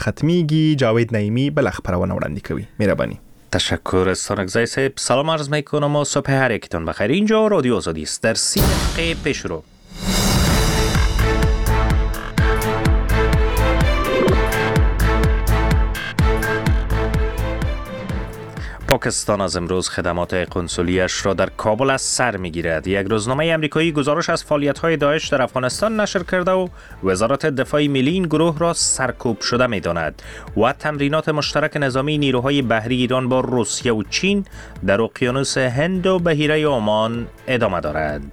ختمیږي. جاوید نعیمی بل خبرونه وړاندې کوي. مهرباني. تشکر استانکزای صاحب. سلام عرض میکنم و صبح هر یکتون بخیر. اینجا رادیو آزادی است. در 30 دقیقه پیش رو پاکستان از امروز خدمات قنسولیش را در کابل از سر می‌گیرد. یک روزنامه آمریکایی گزارش از فعالیت‌های داعش در افغانستان نشر کرده و وزارت دفاع ملی این گروه را سرکوب شده می‌داند و تمرینات مشترک نظامی نیروهای بحری ایران با روسیه و چین در اقیانوس هند و بحیره عمان ادامه دارد.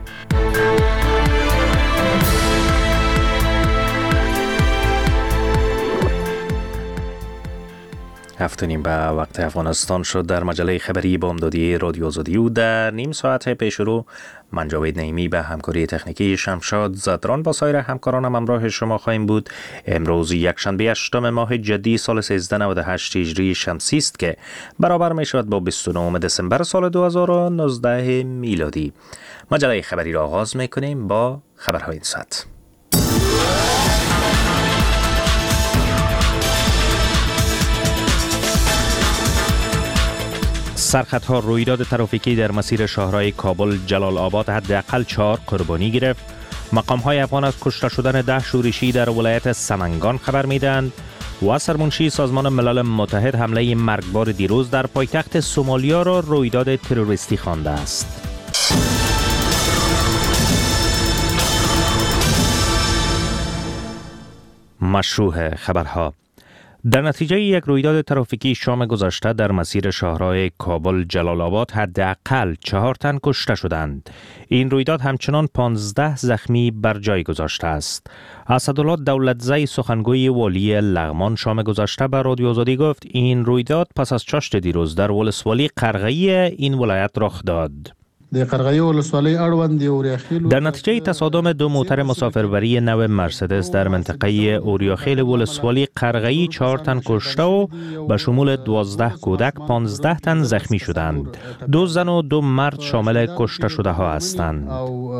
هفتونیم به وقت افغانستان شد. در مجله خبری بامدادی رادیو آزادی و در نیم ساعت پیش رو من جاوید نعیمی به همکاری تکنیکی شمشاد زدران با سایر همکارانم همراه شما خواهیم بود. امروز یکشنبه 8 ماه جدی سال 1398 هجری شمسی است که برابر می شود با 29 دسامبر سال 2019 میلادی. مجله خبری را آغاز می کنیم با خبرهای این ساعت. سرخطها رویداد ترافیکی در مسیر شاهراه کابل جلال آباد حداقل 4 قربانی گرفت. مقام‌های افغان از کشته شدن 10 شورشی در ولایت سمنگان خبر می‌دهند و سرمنشی سازمان ملل متحد حمله مرگبار دیروز در پایتخت سومالیا را رویداد تروریستی خوانده است. مشروع خبرها. در نتیجه یک رویداد ترافیکی شام گذشته در مسیر شاهراه کابل جلال آباد حداقل 4 تن کشته شدند. این رویداد همچنان 15 زخمی بر جای گذاشته است. اسدالله دولتزی سخنگوی والی لغمان شام گذشته به رادیو آزادی گفت این رویداد پس از چاشت دیروز در ولسوالی قرغه‌ای این ولایت رخ داد. در نتیجه تصادم 2 موتر مسافربری نو مرسدس در منطقه اوریاخیل ولسوالی قرغه‌ای 4 تن کشته و به شمول 12 کودک 15 تن زخمی شدند. 2 زن و 2 مرد شامل کشته شده ها هستند.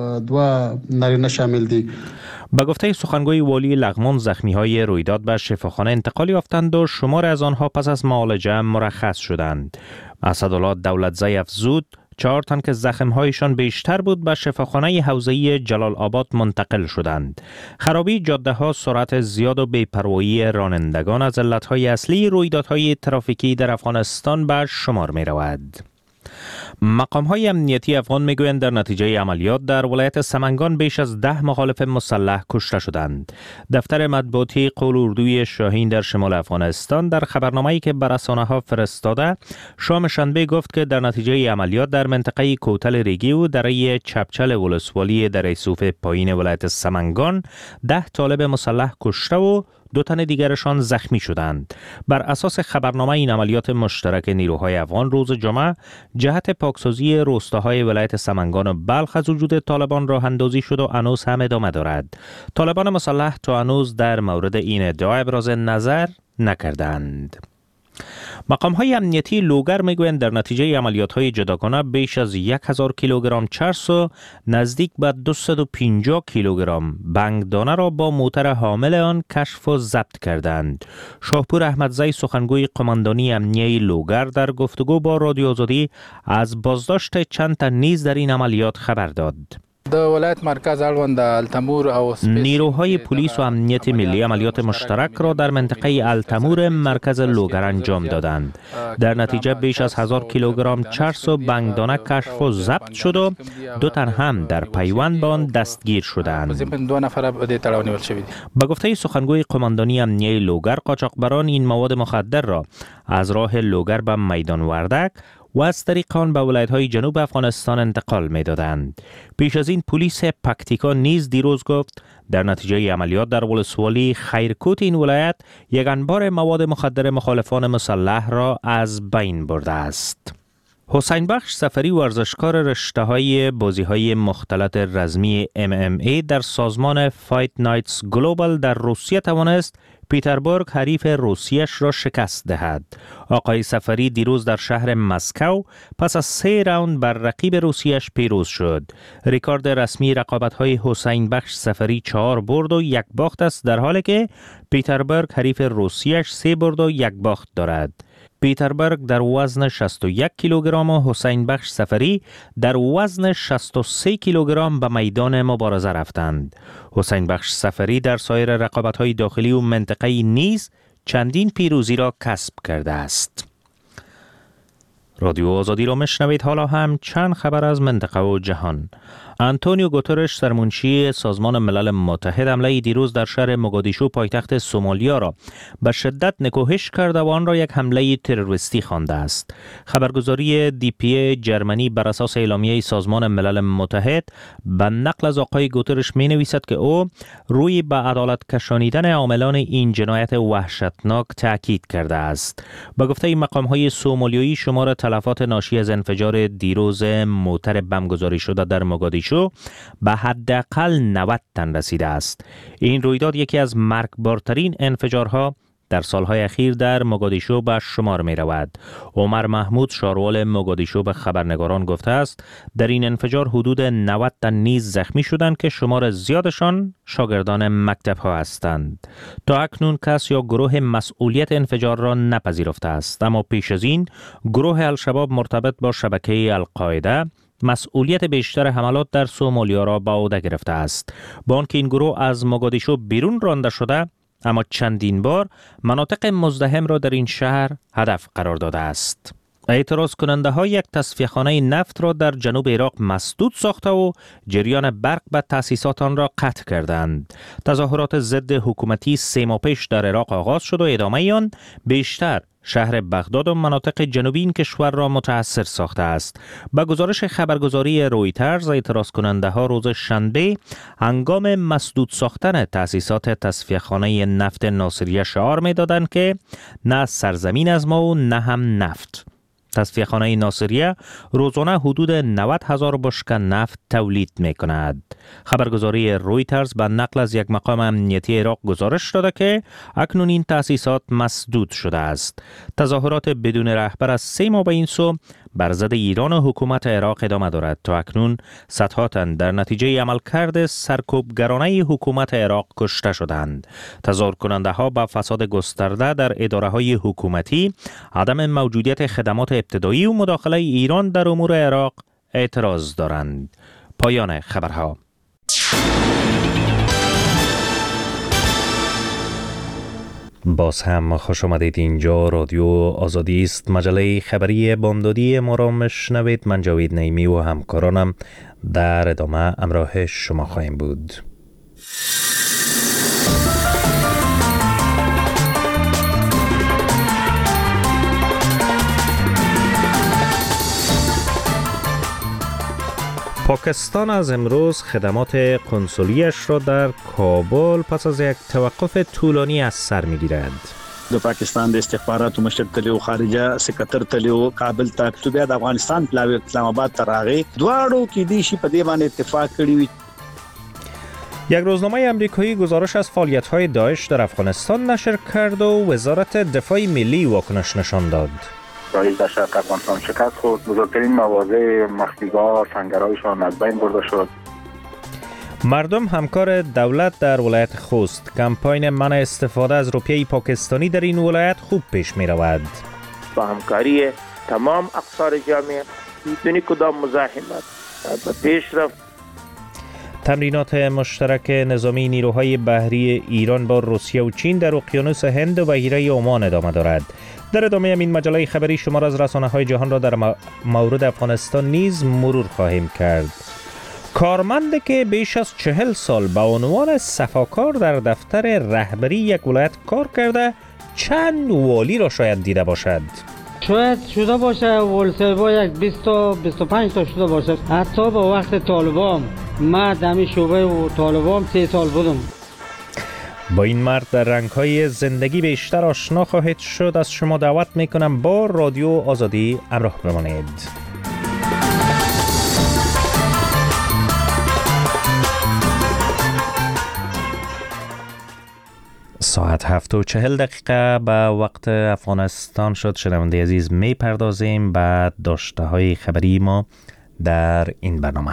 به گفته سخنگوی والی لغمان زخمی های رویداد به شفاخانه انتقال یافتند و شمار از آنها پس از معالجه مرخص شدند. اسدالله دولتزی افزود 4 تن که زخم‌هایشان بیشتر بود به شفاخانه حوزه‌ای جلال آباد منتقل شدند. خرابی جاده‌ها، سرعت زیاد و بی‌پروایی رانندگان از علت‌های اصلی رویدادهای ترافیکی در افغانستان به شمار می‌رود. مقام‌های امنیتی افغان می‌گویند در نتیجه عملیات در ولایت سمنگان بیش از 10 مخالف مسلح کشته شدند. دفتر مطبوعاتی قول اردوی شاهین در شمال افغانستان در خبرنامه‌ای که به رسانه‌ها فرستاده شام شنبه گفت که در نتیجه عملیات در منطقه کوتل ریگی و دره چپچل ولسوالی دره صوف پایین ولایت سمنگان 10 طالب مسلح کشته و 2 تن دیگرشان زخمی شدند. بر اساس خبرنامه این عملیات مشترک نیروهای افغان روز جمعه جهت پاکسازی روستاهای ولایت سمنگان و بلخ از وجود طالبان راه اندازی شد و هنوز هم ادامه دارد. طالبان مسلح تا هنوز در مورد این ادعا ابراز نظر نکردند. مقام‌های امنیتی لوگر میگویند در نتیجه عملیات‌های جداگانه بیش از 1000 کیلوگرم چرس و نزدیک به 250 کیلوگرم بنگدانه را با موتر حامل آن کشف و ضبط کردند. شاهپور احمدزی سخنگوی قماندانی امنیتی لوگر در گفتگو با رادیو آزادی از بازداشت چند تن نیز در این عملیات خبر داد. ولایت مرکز اړوند التمور او نیروهای پلیس و امنیت ملی عملیات مشترک را در منطقه التمور مرکز لوگر انجام دادند. در نتیجه بیش از 1000 کیلوگرم چرس و بنگدانه کشف و ضبط شد و 2 تن هم در پیوند به آن دستگیر شدند. به گفته سخنگوی قماندانی امنیتی لوگر قاچاقبران این مواد مخدر را از راه لوگر به میدان وردک و از طریق آن به ولایت‌های جنوب افغانستان انتقال می‌دادند. پیش از این پلیس پکتیکا نیز دیروز گفت در نتیجه عملیات در ولسوالی خیرکوت این ولایت یک انبار مواد مخدر مخالفان مسلح را از بین برده است. حسین بخش سفری ورزشکار رشته‌های بازی‌های مختلط رزمی MMA در سازمان فایت نایتس گلوبال در روسیه توانست پیتربورگ حریف روسیش را شکست دهد. آقای سفری دیروز در شهر مسکو پس از 3 راوند بر رقیب روسیش پیروز شد. رکورد رسمی رقابت‌های حسین بخش سفری 4 برد و 1 باخت است، در حالی که پیتربورگ حریف روسیش 3 برد و 1 باخت دارد. پیتربورگ در وزن 61 کیلوگرم و حسین بخش سفری در وزن 63 کیلوگرم به میدان مبارزه رفتند. حسین بخش سفری در سایر رقابت‌های داخلی و منطقه‌ای نیز چندین پیروزی را کسب کرده است. رادیو آزادی را میشنوید. حالا هم چند خبر از منطقه و جهان. آنتونیو گوترش سرمنشی سازمان ملل متحد حمله دیروز در شهر موگادیشو پایتخت سومالیا را به شدت نکوهش کرده و آن را یک حمله تروریستی خوانده است. خبرگزاری DPA جرمنی بر اساس اعلامیه سازمان ملل متحد به نقل از آقای گوترش می نویسد که او روی به عدالت کشانیدن عاملان این جنایت وحشتناک تاکید کرده است. به گفته مقام‌های سومالیایی شمار تلفات ناشی از انفجار دیروز موتر بمبگذاری شده در موگادیشو به حداقل 90 تن رسیده است. این رویداد یکی از مرگبارترین انفجارها در سالهای اخیر در موگادیشو به شمار می رود. عمر محمود شاروال موگادیشو به خبرنگاران گفته است در این انفجار حدود 90 تن نیز زخمی شدند که شمار زیادشان شاگردان مکتب ها هستند. تا اکنون کس یا گروه مسئولیت انفجار را نپذیرفته است، اما پیش از این گروه الشباب مرتبط با شبکه القاعده مسئولیت بیشتر حملات در سومالیا را به عهده گرفته است. با آنکه این گروه از موگادیشو بیرون رانده شده، اما چندین بار مناطق مزدحم را در این شهر هدف قرار داده است. اعتراض کننده ها یک تصفیه‌خانه نفت را در جنوب عراق مسدود ساخته و جریان برق به تأسیسات آن را قطع کردند. تظاهرات ضد حکومتی 3 ماه پیش در عراق آغاز شد و ادامه آن بیشتر شهر بغداد و مناطق جنوبی این کشور را متاثر ساخته است. با گزارش خبرگزاری رویترز، اعتراض کننده ها روز شنبه هنگام مسدود ساختن تأسیسات تصفیه‌خانه نفت ناصریه شعار می دادند که نه سرزمین از ما و نه هم نفت. تصفیه‌خانه ناصریه روزانه حدود 90,000 بشکه نفت تولید می کند. خبرگزاری رویترز به نقل از یک مقام امنیتی عراق گزارش داده که اکنون این تأسیسات مسدود شده است. تظاهرات بدون رهبر از 3 ماه به این سو بر ضد ایران و حکومت عراق ادامه دارد. تا اکنون صدها تن در نتیجه عملکرد سرکوبگرانه حکومت عراق کشته شدند. تظاهر کننده ها با فساد گسترده در اداره های حکومتی، عدم موجودیت خدمات ابتدایی و مداخله ایران در امور عراق اعتراض دارند. پایان خبرها. باز هم خوش آمدید. اینجا رادیو آزادی است. مجله خبری بامدادی ما را میشنوید. من جاوید نعیمی و همکارانم در ادامه همراه شما خواهیم بود. پاکستان از امروز خدمات قنسولیش را در کابل پس از یک توقف طولانی از سر می‌گیرد. د پاکستان د استخباراتو مشر تلیو خارجه سکرټر تلیو کابل ته چې بیا د افغانستان پلاوی اسلام آباد ته راغی دواړو کې د شي په دې باندې اتفاق کړی وي. یک روزنامه آمریکایی گزارش از فعالیت‌های داعش در افغانستان نشر کرد و وزارت دفاع ملی واکنش نشان داد. داعش در شرق افغانستان شکست خورد، بزرگترین مواضع مخفیگاه سنگرهایشان از بین برده شد. مردم همکار دولت در ولایت خوست. کمپاین منع استفاده از روپیه پاکستانی در این ولایت خوب پیش می رود. با همکاری تمام اقطار جامعه بدون کدام مزاحمت به پیش رفت. تمرینات مشترک نظامی نیروهای بحری ایران با روسیه و چین در اقیانوس هند و بحیره عمان ادامه دارد. در ادامه این مجله خبری شما را از رسانه‌های جهان را در مورد افغانستان نیز مرور خواهیم کرد. کارمندی که بیش از 40 سال به عنوان صفاکار در دفتر رهبری یک ولایت کار کرده چند والی را شاید دیده باشد. شاید شده باشه ولسبا یک 20 تا 25 تا شده باشه. حتی با وقت طالبان من دمی شعبه و طالبان 3 سال بودم. با این مرد در رنگ‌های زندگی بیشتر آشنا خواهید شد. از شما دعوت میکنم با رادیو آزادی همراه بمانید. ساعت 7:40 به وقت افغانستان شد. شنونده عزیز، می پردازیم به داشته های خبری ما در این برنامه.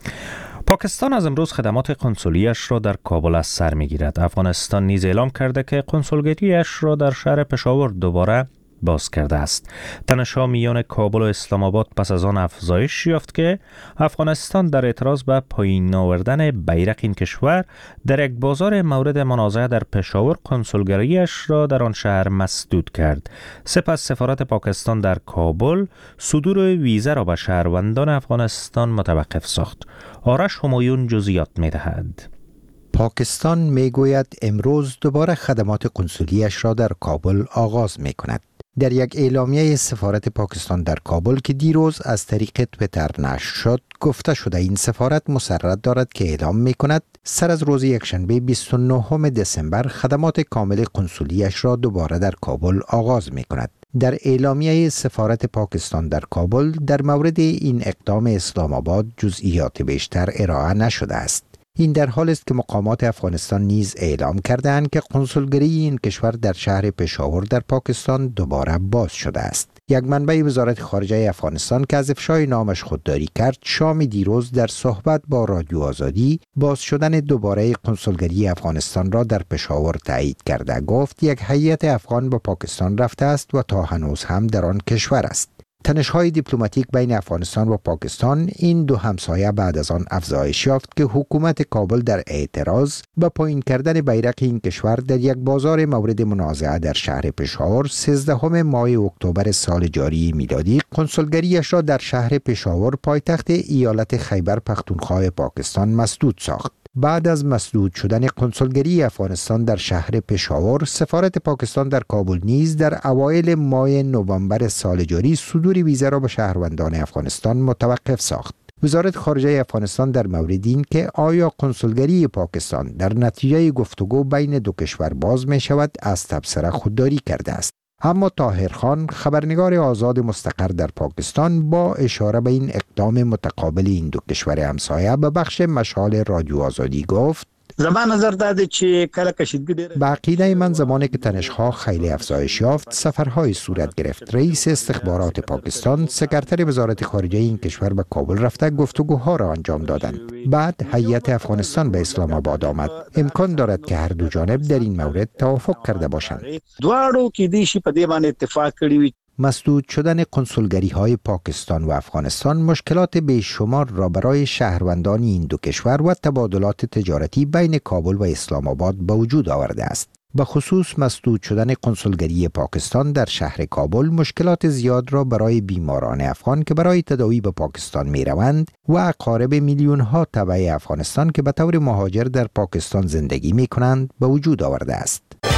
پاکستان از امروز خدمات قنسولیش را در کابل از سر می گیرد. افغانستان نیز اعلام کرده که قنسولگریش را در شهر پشاور دوباره باز کرده است. تنش‌ها میان کابل و اسلام آباد پس از آن افزایش یافت که افغانستان در اعتراض به پایین آوردن بیرق این کشور در یک بازار مورد منازعه در پشاور قنسولگریش را در آن شهر مسدود کرد. سپس سفارت پاکستان در کابل صدور ویزه را به شهروندان افغانستان متوقف ساخت. آرش همایون جزئیات می‌دهد. پاکستان میگوید امروز دوباره خدمات قنسولیش را در کابل آغاز می‌کند. در یک اعلامیه سفارت پاکستان در کابل که دیروز از طریق توییتر نشر شد، گفته شده این سفارت مسرت دارد که اعلام می‌کند سر از روز یکشنبه 29 دسامبر خدمات کامل قنسولیش را دوباره در کابل آغاز می‌کند. در اعلامیه سفارت پاکستان در کابل در مورد این اقدام اسلام آباد جزئیات بیشتر ارائه نشده است. این در حال است که مقامات افغانستان نیز اعلام کرده‌اند که قنسولگری این کشور در شهر پشاور در پاکستان دوباره باز شده است. یک منبع وزارت خارجه افغانستان که از افشای نامش خودداری کرد، شام دیروز در صحبت با رادیو آزادی باز شدن دوباره قنسولگری افغانستان را در پشاور تایید کرده. گفت یک هیئت افغان به پاکستان رفته است و تا هنوز هم در آن کشور است. تنش‌های دیپلماتیک بین افغانستان و پاکستان این دو همسایه بعد از آن افزایش یافت که حکومت کابل در اعتراض به پایین کردن بیرق این کشور در یک بازار مورد منازعه در شهر پشاور 13 ماه اکتبر سال جاری میلادی قنسولگریش را در شهر پشاور پایتخت ایالت خیبر پختونخوا پاکستان مسدود ساخت. بعد از مسدود شدن قنسولگری افغانستان در شهر پشاور، سفارت پاکستان در کابل نیز در اوایل ماه نوامبر سال جاری صدور ویزه را به شهروندان افغانستان متوقف ساخت. وزارت خارجه افغانستان در مورد این که آیا قنسولگری پاکستان در نتیجه گفتگو بین دو کشور باز می شود از تبصره خودداری کرده است. اما طاهر خان، خبرنگار آزاد مستقر در پاکستان، با اشاره به این اقدام متقابل این دو کشور همسایه به بخش مشال رادیو آزادی گفت: زمان نظر داده چې کله کشیدگی ډیره به عقیده من زمانی که تنش‌ها خیلی افزایش یافت، سفرهای صورت گرفت. رئیس استخبارات پاکستان، سکرتر وزارت خارجه این کشور به کابل رفته گفتگوها را انجام دادند. بعد هیئت افغانستان به اسلام آباد آمد. امکان دارد که هر دو جانب در این مورد توافق کرده باشند. دواړو کې دې شي په دې باندې اتفاق کړی وي. مسدود شدن قنسولگری های پاکستان و افغانستان مشکلات بیشمار را برای شهروندان این دو کشور و تبادلات تجارتی بین کابل و اسلام آباد به وجود آورده است. به خصوص مسدود شدن قنسولگری پاکستان در شهر کابل مشکلات زیاد را برای بیماران افغان که برای تداوی به پاکستان می روند و اقارب میلیون ها تبع افغانستان که به طور مهاجر در پاکستان زندگی می کنند به وجود آورده است.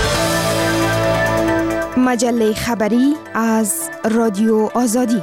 مجله خبری از رادیو آزادی.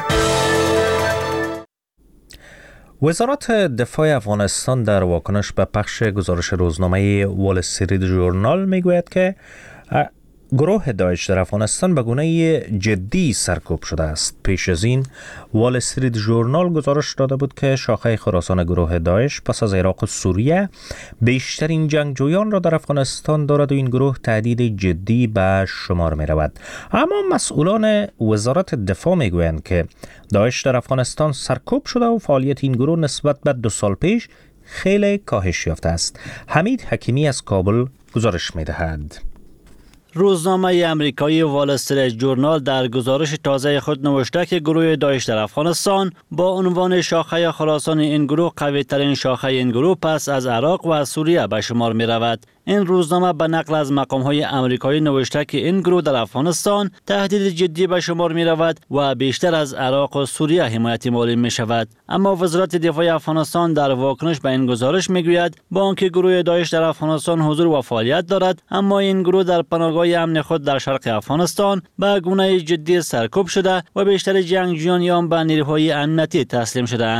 وزارت دفاع افغانستان در واکنش به پخش گزارش روزنامه وال استریت ژورنال میگوید که گروه داعش در افغانستان به گونه جدی سرکوب شده است. پیش از این وال استریت ژورنال گزارش داده بود که شاخه خراسان گروه داعش پس از عراق و سوریه بیشترین جنگجویان را در افغانستان دارد و این گروه تهدید جدی به شمار می رود. اما مسئولان وزارت دفاع می گویند که داعش در افغانستان سرکوب شده و فعالیت این گروه نسبت به 2 سال پیش خیلی کاهش یافته است. حمید حکیمی از کابل گزارش می دهد. روزنامه امریکایی وال استریت ژورنال در گزارش تازه خود نوشته که گروه داعش در افغانستان با عنوان شاخه خراسان این گروه قوی ترین شاخه این گروه پس از عراق و سوریه به شمار می رود. این روزنامه به نقل از مقام‌های آمریکایی نوشته که این گروه در افغانستان تهدید جدی به شمار می رود و بیشتر از عراق و سوریه حمایت مالی می شود. اما وزارت دفاع افغانستان در واکنش به این گزارش می گوید با آنکه گروه داعش در افغانستان حضور و فعالیت دارد، اما این گروه در پناهگاه امن خود در شرق افغانستان به گونه جدی سرکوب شده و بیشتر جنگجویان آن به نیروهای امنیتی تسلیم شده اند.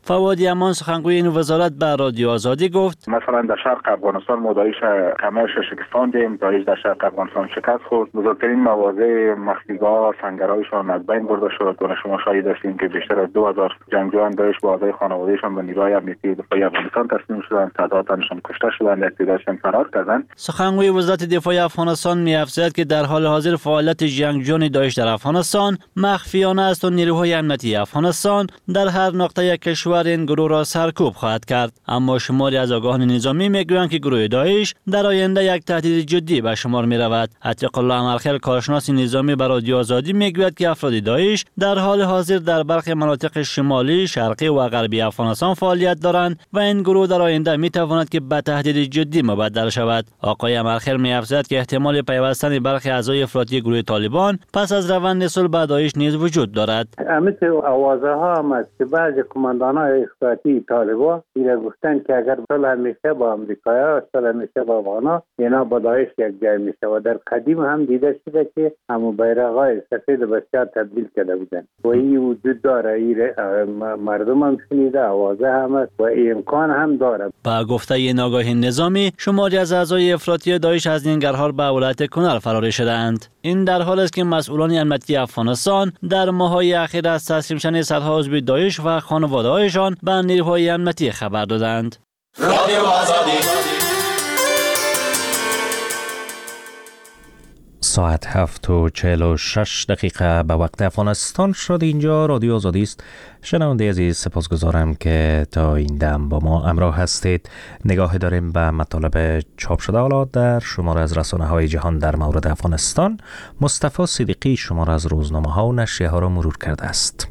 فواد امان سخنگوی این وزارت به رادیو آزادی گفت مثلا در شرق افغانستان ما داعش کمرش شکستاندیم، داعش در شرق افغانستان شکست خورد، بزرگترین مواضع مخفیگاه سنگرهایشان از بین برده شد و شما شاهد هستیم که بیشتر از 2000 جنگجویان داعش با اعضای خانوادهشان به نیروهای امنیتی دفاعی افغانستان تسلیم شدند، تعدادشان کشته شدند، اعتداششان فرار کردند. سخنگوی وزارت دفاع افغانستان می‌افزاید که در حال حاضر فعالیت جنگجویان داعش در افغانستان مخفیانه است و نیروهای امنیتی افغانستان در هر نقطه کشور این گروه را سرکوب خواهد کرد. اما شماری از آگاهان نظامی میگویند که گروه داعش در آینده یک تهدید جدی به شمار می‌رود. عتیق الله امرخیل کارشناس نظامی به رادیو آزادی میگوید که افراد داعش در حال حاضر در برخی مناطق شمالی، شرقی و غربی افغانستان فعالیت دارند و این گروه در آینده میتواند که به تهدید جدی مبدل شود. آقای امرخیل می‌افزاید که احتمال پیوستن برخی اعضای افراطی گروه طالبان پس از روند صلح با داعش نیز وجود دارد. مثل آوازه ها هم است که بعضی کماندان‌های افراطی طالبان اینا گفتن که اگر صلح میشه با امریکایی‌ها، صلح میشه با افغان‌ها، اینا با داعش یک جای میشه و در قدیم هم دیده شده که همون بیرق‌های سفید بسیار تبدیل کرده بودن و این وجود داره. مردم هم شنیده، آوازه هم است و امکان هم داره. با گفته این آگاهی نظامی شماری از اعضای افراطی داعش از ننگرهار به ولایت کنر فرار شدند. این در حالی است که مسئولان امنیتی افغانستان در ماه‌های اخیر از تسلیم شدن صدها عضو داعش و خانواده‌هایشان به نیروهای امنیتی خبر دادند. رادیو آزادی. ساعت 7:46 به وقت افغانستان شد. اینجا رادیو آزادی است. شنونده عزیز، سپاسگزارم که تا این دم با ما همراه هستید. نگاه داریم به مطالب چاپ شده حالا در شماره از رسانه‌های جهان در مورد افغانستان. مصطفی صدیقی شماره از روزنامه‌ها و نشریه‌ها را مرور کرده است.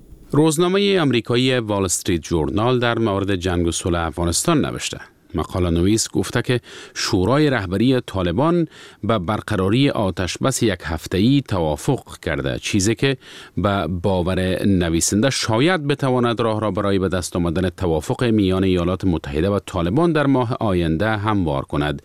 روزنامه آمریکایی وال استریت جورنال در مورد جنگ و صلح افغانستان نوشته. مقاله نویس گفته که شورای رهبری طالبان به برقراری آتش بس یک هفته‌ای توافق کرده، چیزی که به باور نویسنده شاید بتواند راه را برای به دست آمدن توافق میان ایالات متحده و طالبان در ماه آینده هموار کند.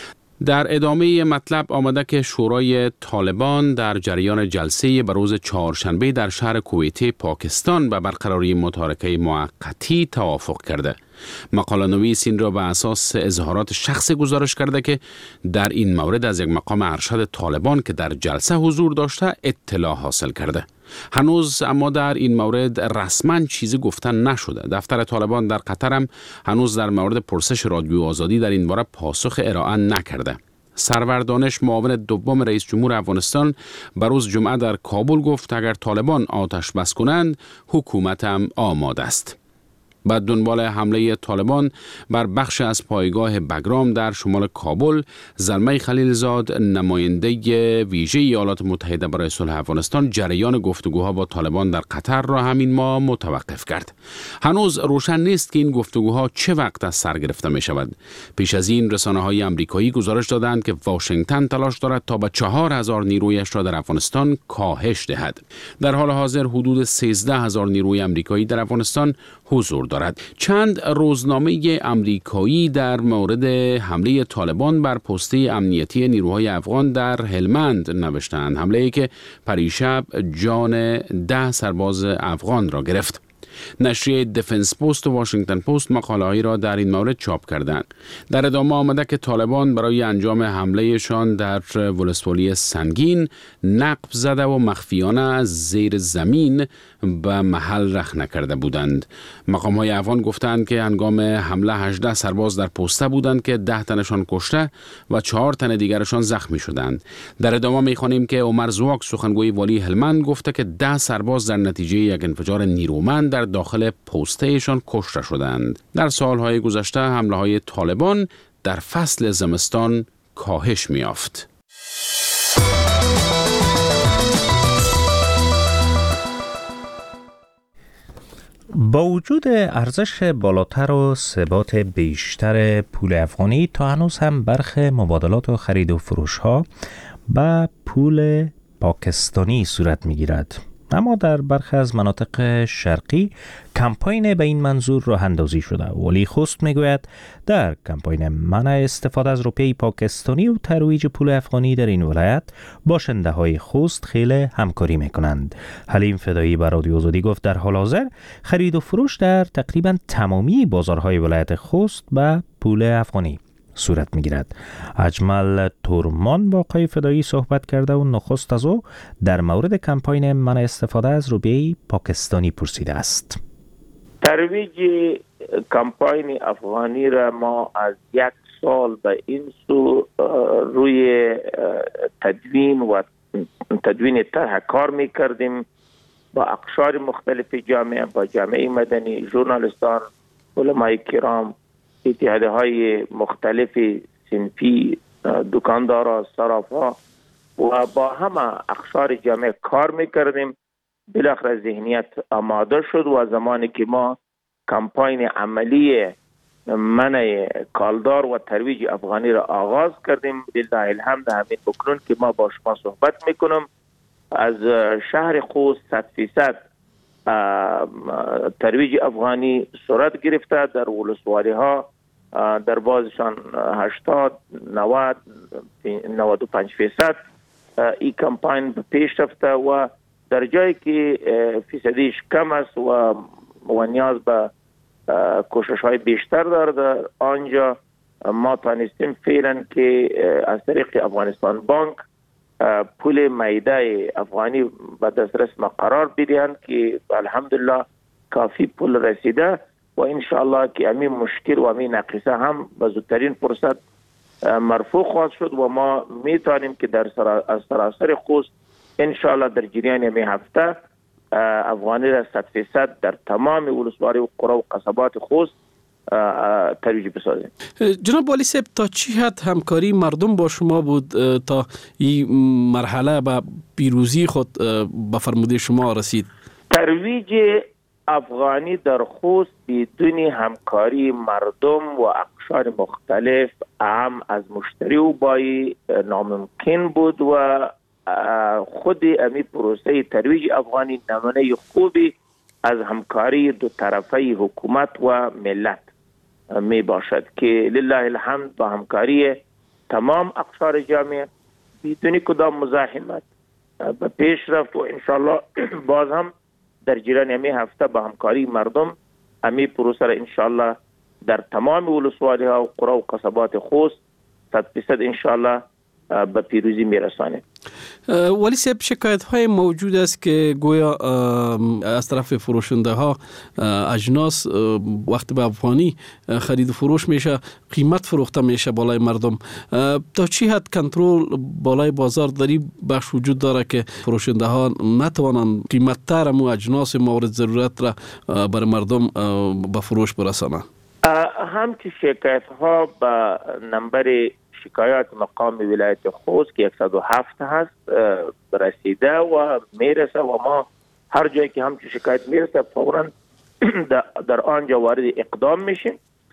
در ادامه مطلب آمده که شورای طالبان در جریان جلسه به روز چهارشنبه در شهر کویته پاکستان به برقراری متارکه موقتی توافق کرده. مقاله نویس این را به اساس اظهارات شخصی گزارش کرده که در این مورد از یک مقام ارشد طالبان که در جلسه حضور داشته اطلاع حاصل کرده. هنوز اما در این مورد رسما چیزی گفتن نشده. دفتر طالبان در قطر هم هنوز در مورد پرسش رادیو آزادی در این باره پاسخ ارائه نکرده. سرور دانش معاون دوم رئیس جمهور افغانستان بروز جمعه در کابل گفت اگر طالبان آتش بس کنند حکومت هم آماده است. بعد دنبال حمله طالبان بر بخش از پایگاه بگرام در شمال کابل، زلمه خلیلزاد نماینده ویژه ایالات متحده برای صلح افغانستان جریان گفتگوها با طالبان در قطر را همین ماه متوقف کرد. هنوز روشن نیست که این گفتگوها چه وقت از سر گرفته می شود. پیش از این رسانه‌های آمریکایی گزارش دادند که واشنگتن تلاش دارد تا به 4000 نیرویش را در افغانستان کاهش دهد. در حال حاضر حدود 13000 نیروی آمریکایی در افغانستان حضور دارد. چند روزنامه آمریکایی در مورد حمله طالبان بر پسته امنیتی نیروهای افغان در هلمند نوشتند، حمله‌ای که پریشب جان 10 سرباز افغان را گرفت. نشریه دفنس پست و واشنگتن پست مقاله‌ای را در این مورد چاپ کردند. در ادامه آمده که طالبان برای انجام حملهشان در ولسوالی سنگین نقب زده و مخفیانه از زیر زمین به محل رخنه کرده بودند. مقام‌های افغان گفتند که هنگام حمله 18 سرباز در پسته بودند که 10 تنشان کشته و 4 تن دیگرشان زخمی شدند. در ادامه می‌خوانیم که عمر زواک سخنگوی والی هلمند گفته که 10 سرباز در نتیجه یک انفجار نیرومند در داخل پستهشان کشته شدند. در سالهای گذشته حمله‌های طالبان در فصل زمستان کاهش می‌یافت. با وجود ارزش بالاتر و ثبات بیشتر پول افغانی، تا هنوز هم برخی مبادلات و خرید و فروش ها به پول پاکستانی صورت می گیرد. اما در برخی از مناطق شرقی کمپاین به این منظور راه اندازی شده. ولی خوست میگوید در کمپاین منع استفاده از روپیه پاکستانی و ترویج پول افغانی در این ولایت باشنده های خوست خیلی همکاری میکنند. حلیم فدایی به رادیو آزادی گفت در حال حاضر خرید و فروش در تقریبا تمامی بازارهای ولایت خوست به پول افغانی صورت میگیرد. اجمل تورمان با آقای فدایی صحبت کرده و نخست از او در مورد کمپاین منع استفاده از روپیه پاکستانی پرسیده است. ترویج کمپاین افغانی را ما از 1 سال به این سو روی تدوین طرح کار میکردیم با اقشار مختلف جامعه، با جامعه مدنی، ژورنالیستان، علمای کرام، اتحادیه های مختلف صنفی، دکاندارا، صرافا و با همه اقشار جامعه کار میکردیم. بالاخره ذهنیت آماده شد و زمانی که ما کمپاین عملی منع کالدار و ترویج افغانی را آغاز کردیم، لله الحمد همین بکنون که ما با شما صحبت میکنم از شهر خوست 100% ترویج افغانی صورت گرفته. در ولسوالی ها در بازشان 80-90-95% این کمپاین پیش رفته و در جایی که فیصدیش کم است و نیاز به کوشش های بیشتر داره، در آنجا ما تانستیم فعلا که از طریق افغانستان بانک پول معیده افغانی به دسترس ما قرار بدهند که الحمدلله کافی پول رسیده و انشاءالله که همین مشکل و همین نقصه هم به زودترین فرصت مرفوع خواهد شد و ما میتونیم که در سراسر خوست انشاءالله در جریان همین هفته افغانی را 100% در تمام ولسوالی و قرى و قصبات خوست ترویج بسازیم. جناب والی صاحب، تا چی حد همکاری مردم با شما بود تا این مرحله به پیروزی خود به فرموده شما رسید؟ ترویج افغانی در خوست بدون همکاری مردم و اقشار مختلف هم از مشتری و بایی ناممکن بود و خود امی پروسه ترویج افغانی نمونه خوبی از همکاری دو طرفه حکومت و ملت می باشد که لله الحمد با همکاری تمام اقشار جامعه بدون کدام مزاحمت به پیش رفت و انشالله باز هم در جریان امی هفته با همکاری مردم امی پروسه را انشالله در تمام ولسوالی ها و قرى و قصبات خوست 100% انشالله به پیروزی میرسانه. ولی صاحب، شکایت های موجود است که گویا از طرف فروشنده ها اجناس وقتی به افغانی خرید و فروش میشه قیمت فروخته میشه بالای مردم. تا چی حد کنترل بالای بازار داری بخش وجود داره که فروشنده ها نتوانند قیمت تر مو اجناس مورد ضرورت را بر مردم به فروش برسانند؟ همچی شکایت ها به نمبر شکایات مقام ولایت خوست که 107 هست رسیده و میرسه و ما هر جایی که همچین شکایت میرسه فوراً در آنجا وارد اقدام میشیم.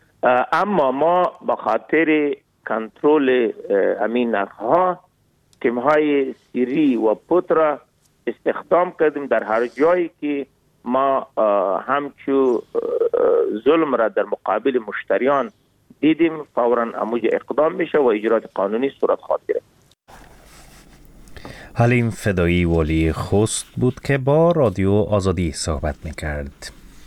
اما ما به خاطر کنترل امین نرخ‌ها تیم‌های سری و پتر استخدام کردیم در هر جایی که ما همچو ظلم را در مقابل مشتریان دیدیم فوراً اموج اقدام میشه و اجرات قانونی صورت خواهد گرفت. حلیم فدایی والی خوست بود که با رادیو آزادی صحبت میکرد.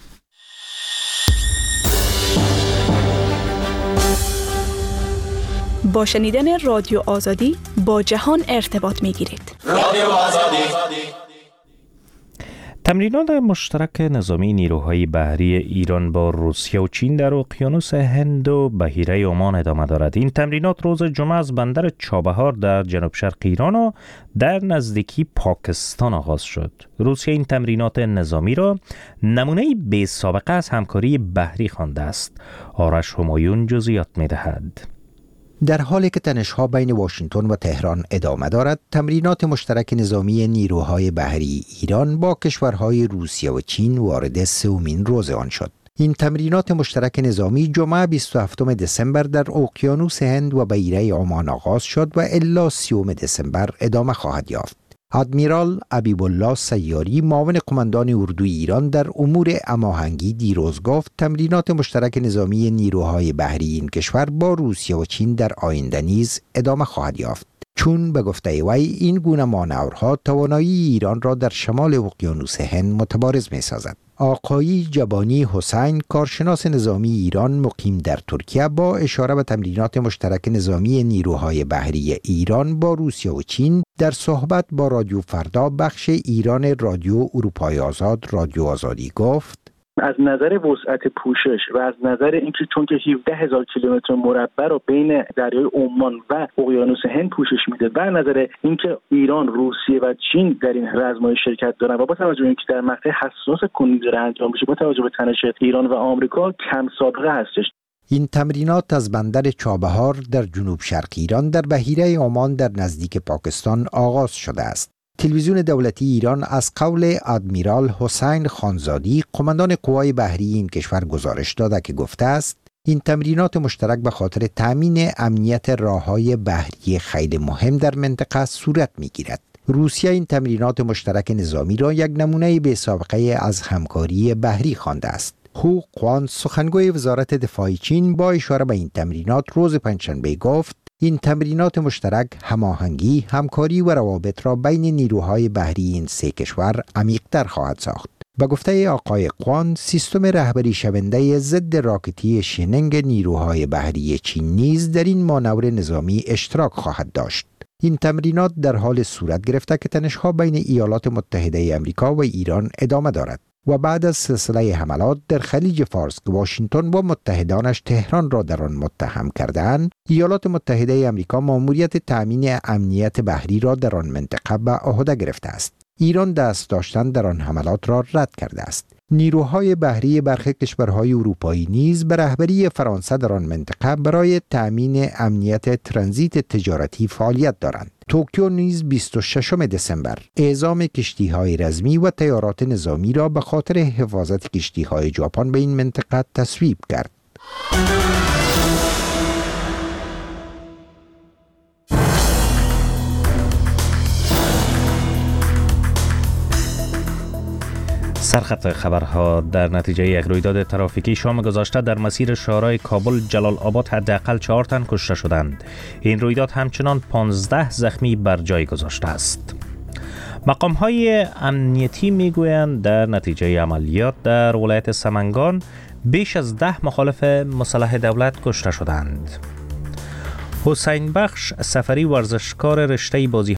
با شنیدن رادیو آزادی با جهان ارتباط میگیرید. رادیو آزادی. تمرینات مشترک نظامی نیروهای بحری ایران با روسیه و چین در اقیانوس هند و بحیره عمان ادامه دارد. این تمرینات روز جمعه از بندر چابهار در جنوب شرق ایران و در نزدیکی پاکستان آغاز شد. روسیه این تمرینات نظامی را نمونه بی سابقه از همکاری بحری خوانده است. آرش همایون جزئیات می‌دهد. در حالی که تنش‌ها بین واشنگتن و تهران ادامه دارد، تمرینات مشترک نظامی نیروهای بحری ایران با کشورهای روسیه و چین وارد سومین روز آن شد. این تمرینات مشترک نظامی جمعه 27 دسامبر در اقیانوس هند و بحیره عمان آغاز شد و الی 30 دسامبر ادامه خواهد یافت. ادمیرال حبیبالله سیاری معاون قماندان اردوی ایران در امور هماهنگی دیروز گفت تمرینات مشترک نظامی نیروهای بحری این کشور با روسیه و چین در آینده نیز ادامه خواهد یافت، چون به گفته وی این گونه مانورها توانایی ایران را در شمال اقیانوس هند متبارز می سازد. آقای جبانی حسین، کارشناس نظامی ایران مقیم در ترکیه، با اشاره به تمرینات مشترک نظامی نیروهای بحری ایران با روسیه و چین در صحبت با رادیو فردا بخش ایران رادیو اروپای آزاد رادیو آزادی گفت: از نظر وسعت پوشش و از نظر اینکه چون که 17,000 کیلومتر مربع رو بین دریای عمان و اقیانوس هند پوشش میده و از نظر اینکه ایران، روسیه و چین در این رزمای شرکت دارن و با توجه به اینکه در مقطع حساس کنونی داره انجام میشه، با توجه به تنش ایران و آمریکا کم سابقه هستش. این تمرینات از بندر چابهار در جنوب شرق ایران در بحیره عمان در نزدیک پاکستان آغاز شده است. تلویزیون دولتی ایران از قول ادمیرال حسین خانزادی، قماندان قوای بحری این کشور گزارش داده که گفته است این تمرینات مشترک به خاطر تامین امنیت راههای بحری خیلی مهم در منطقه صورت می‌گیرد. روسیه این تمرینات مشترک نظامی را یک نمونه بی‌سابقه از همکاری بحری خوانده است. هو قوان، سخنگوی وزارت دفاع چین، با اشاره به این تمرینات روز پنجشنبه گفت این تمرینات مشترک هماهنگی، همکاری و روابط را بین نیروهای بحری این سه کشور عمیق‌تر خواهد ساخت. به گفته آقای قوان، سیستم رهبری شونده ضد راکتی شننگ نیروهای بحری چین نیز در این مانور نظامی اشتراک خواهد داشت. این تمرینات در حال صورت گرفته که تنش‌ها بین ایالات متحده آمریکا و ایران ادامه دارد و بعد از سلسله حملات در خلیج فارس که واشنگتن و متحدانش تهران را در آن متهم کردند، ایالات متحده آمریکا مأموریت تأمین امنیت بحری را در آن منطقه به عهده گرفته است. ایران دست داشتن در آن حملات را رد کرده است. نیروهای بحری برخی کشورهای اروپایی نیز به رهبری فرانسه در آن منطقه برای تأمین امنیت ترانزیت تجارتی فعالیت دارند. توکیو نیز 26 دسامبر اعزام کشتی‌های رزمی و طیارات نظامی را به خاطر حفاظت کشتی‌های ژاپن به این منطقه تصویب کرد. سرخط خبرها: در نتیجه یک رویداد ترافیکی شام گذشته در مسیر شهرهای کابل جلال آباد حداقل 4 تن کشته شدند. این رویداد همچنان 15 زخمی بر جای گذاشته است. مقام‌های امنیتی میگویند در نتیجه عملیات در ولایت سمنگان بیش از 10 مخالف مسلح دولت کشته شدند. حسین بخش سفری، ورزشکار رشته بازی